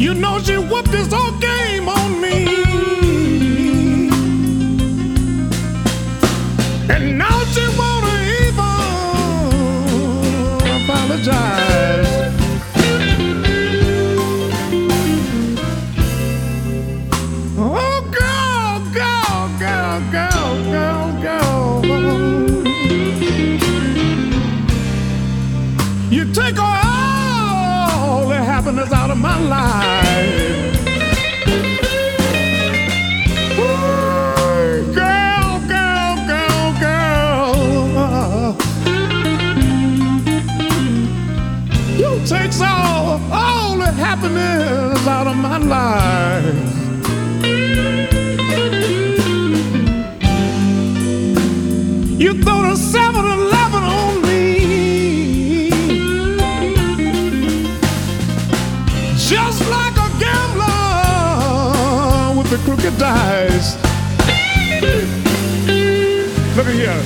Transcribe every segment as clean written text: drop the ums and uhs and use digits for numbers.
You know she whooped this whole game on me. And now she wanna even apologize. Oh, girl, girl, girl, girl, girl, girl. You take all the happiness out of my life. Ooh, girl, girl, girl, girl. You take all the happiness out of my life. You throw the 7-Eleven on me, just like a gambler with the crooked dice. Look at here.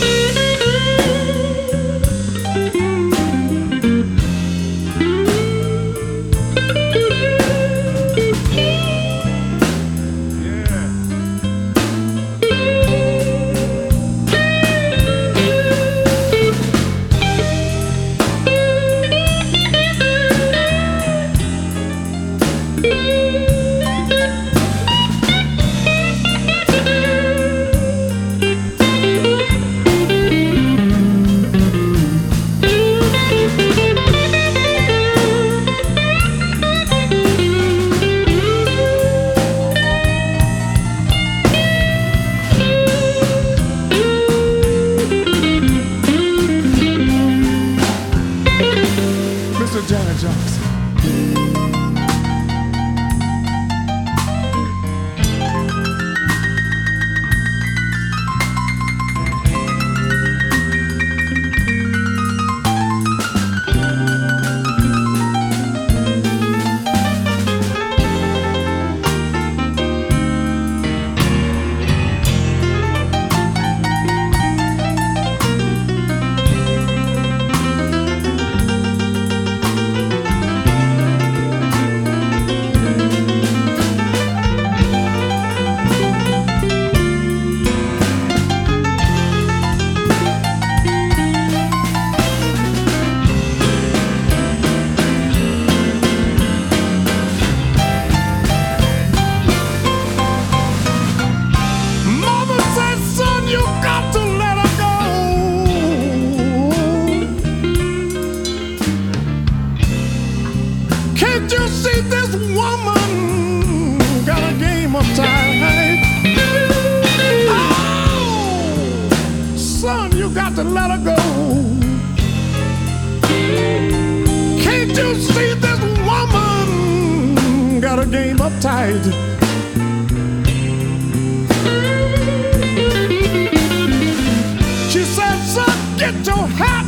Mr. Janet Jackson. Can't you see this woman got a game uptight? Oh, son, you got to let her go. Can't you see this woman got a game uptight? She said, son, get your hat.